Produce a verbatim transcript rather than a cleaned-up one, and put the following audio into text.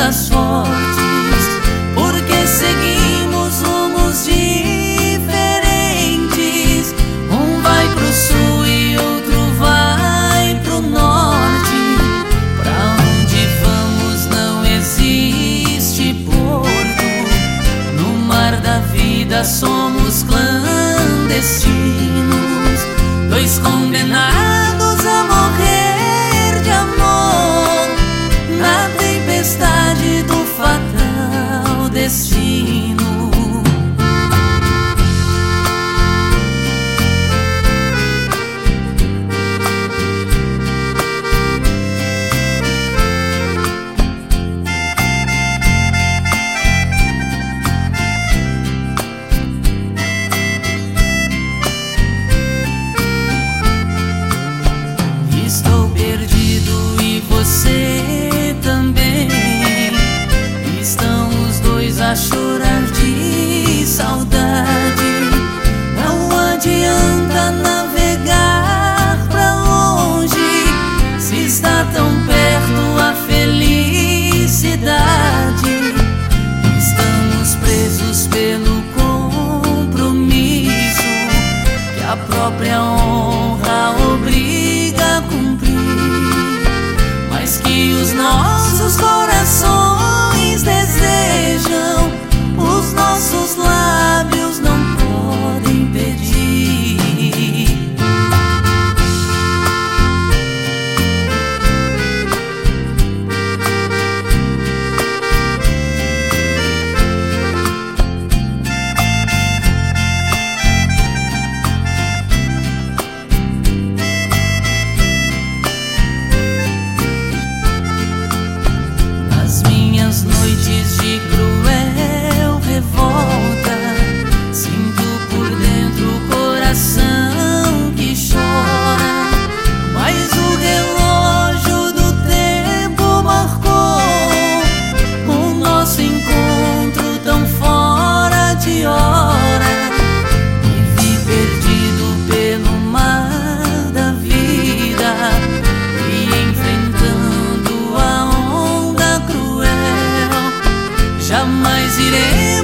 das fortes, porque seguimos rumos diferentes. Um vai pro sul e outro vai pro norte. Pra onde vamos não existe porto. No mar da vida somos clandestinos, dois condenados a morrer de amor na tempestade do fatal destino. Estou perdido e você também. Estão os dois a chorar de saudade. Não adianta navegar pra longe, se está tão perto a felicidade. Estamos presos pelo compromisso que a própria honra obriga a cumprir, mas que os nossos corações desejam, os nossos lábios não podem pedir. Nas noites de cruel revolta, sinto por dentro o coração que chora, mas o relógio do tempo marcou o nosso encontro tão fora de hora. Vivi perdido pelo mar da vida e enfrentando a onda cruel. Jamais irei